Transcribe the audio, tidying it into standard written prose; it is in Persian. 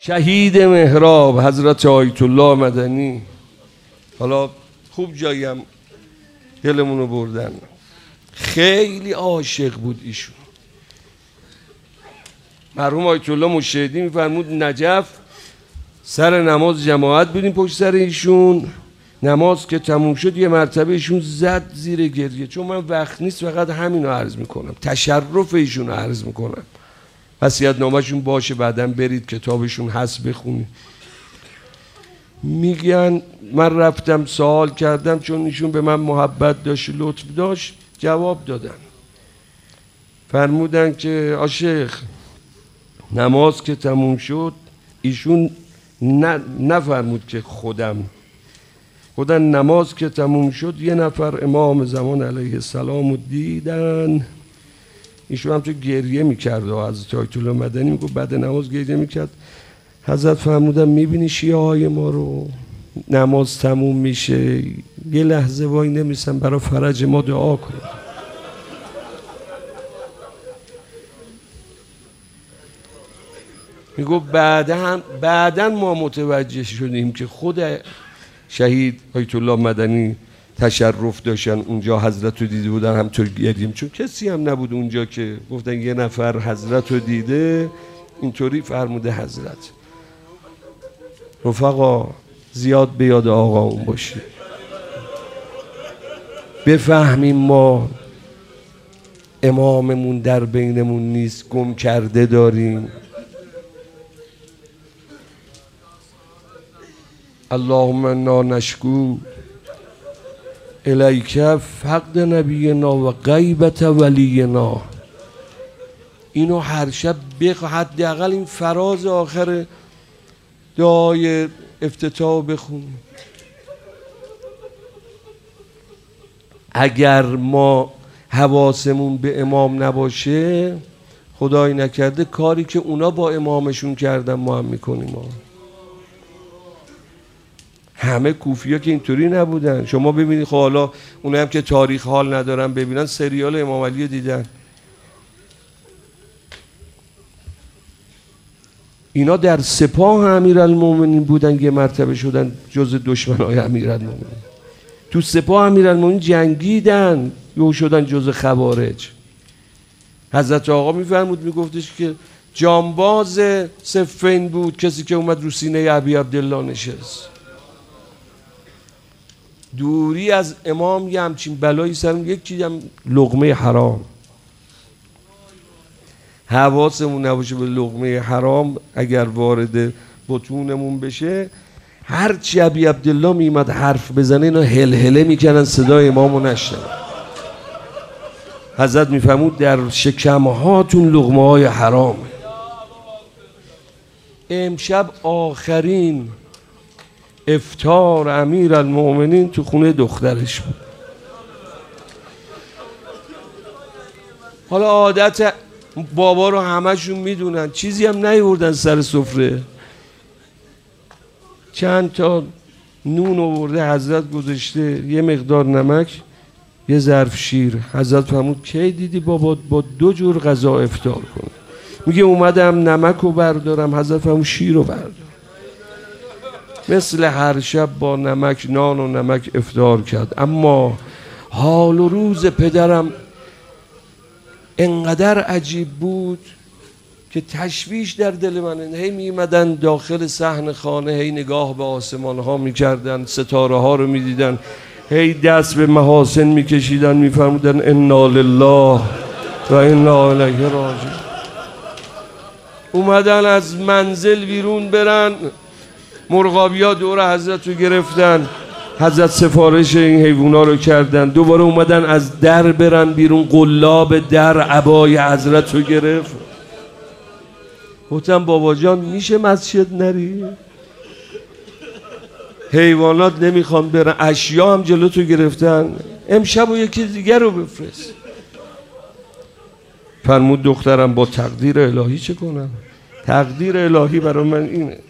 شهید محراب حضرت آیت الله مدنی. حالا خوب جایم دلمونو بردن. خیلی عاشق بود ایشون. مرحوم آیت الله مشهدی میفرمود نجف سر نماز جماعت بودیم پشت سر ایشون. نماز که تموم شد یه مرتبه ایشون زد زیر گریه. چون من وقت نیست فقط همینو عرض میکنم، تشرف ایشون عرض میکنم. وصیت‌نامه‌شون باشه بعداً برید کتابشون هست بخونید. میگن من رفتم سوال کردم، چون ایشون به من محبت داشت لطف داشت، جواب دادن. فرمودن که آشیخ نماز که تموم شد ایشون نفرمود که خودم نماز که تموم شد یه نفر امام زمان علیه السلام رو دیدن. ایشون هم تو گریه میکرد و حضرت آیت الله مدنی میگو بعد نماز گریه میکرد. حضرت فرمودن میبینی شیعه های ما رو نماز تموم میشه یه لحظه وای نمیسن برای فرج ما دعا کن. میگو بعدا ما متوجه شدیم که خود شهید آیت الله مدنی تشرف داشتن اونجا، حضرت رو دیده بودن همطور گردیم، چون کسی هم نبود اونجا که گفتن یه نفر حضرت رو دیده. اینطوری فرموده حضرت. رفقا زیاد به یاد آقا اون باشید، بفهمیم ما اماممون در بینمون نیست، گم کرده داریم. اللهم انا نشکو الیک فقد نبینا و غیبت ولینا. اینو هر شب حداقل این فراز آخر دعای افتتاح بخون. اگر ما حواسمون به امام نباشه خدای نکرده کاری که اونا با امامشون کردن ما هم میکنیم. همه کوفی‌ها که اینطوری نبودن. شما ببینید خب حالا اونایی هم که تاریخ حال ندارن ببینن سریال امام علی دیدن. اینا در سپاه امیرالمومنین بودن، یه مرتبه شدن جز دشمنای امیرالمومنین. تو سپاه امیرالمومنین جنگیدن، یهو شدن جز خوارج. حضرت آقا میفرمود میگفتش که جانباز صفین بود کسی که اومد رو سینه ابی عبدالله نشست. دوری از امام یه همچین بلایی سرم، یکی هم لقمه حرام. حواسمون نباشه به لقمه حرام اگر وارد بطونمون بشه، هرچی ابی عبدالله میمد حرف بزنه اینا هلهله میکنن صدای امامو نشنن. حضرت میفهمود در شکمهاتون لقمه های حرام. امشب آخرین افطار امیرالمومنین تو خونه دخترش بود. حالا عادت بابا رو همشون میدونن، چیزی هم نیوردن سر سفره. چند تا نون آورده حضرت گذاشته، یه مقدار نمک، یه ظرف شیر. حضرت فرمود کی دیدی بابا با 2 جور غذا افطار کنه؟ میگه اومدم نمک رو بردارم. حضرت فرمود شیر رو بردار. مثل هر شب با نمک نان و نمک افطار کرد. اما حال و روز پدرم انقدر عجیب بود که تشویش در دل من. هی میمدن داخل صحن خانه، هی نگاه به آسمان ها میکردن، ستاره ها رو میدیدن، هی دست به محاسن میکشیدن، میفرمودن انا لله و انا الیه راجعون. اومدن از منزل بیرون برن، مرغابیا دور حضرت رو گرفتن. حضرت سفارش این حیوونا رو کردن. دوباره اومدن از در برن بیرون، قلاب در عبای حضرت رو گرفت. گفتم بابا جان میشه مسجد نری؟ حیوانات نمیخوان برن، اشیا هم جلو تو گرفتن، امشب و یکی دیگر رو بفرست. فرمود دخترم با تقدیر الهی چه کنم؟ تقدیر الهی برای من اینه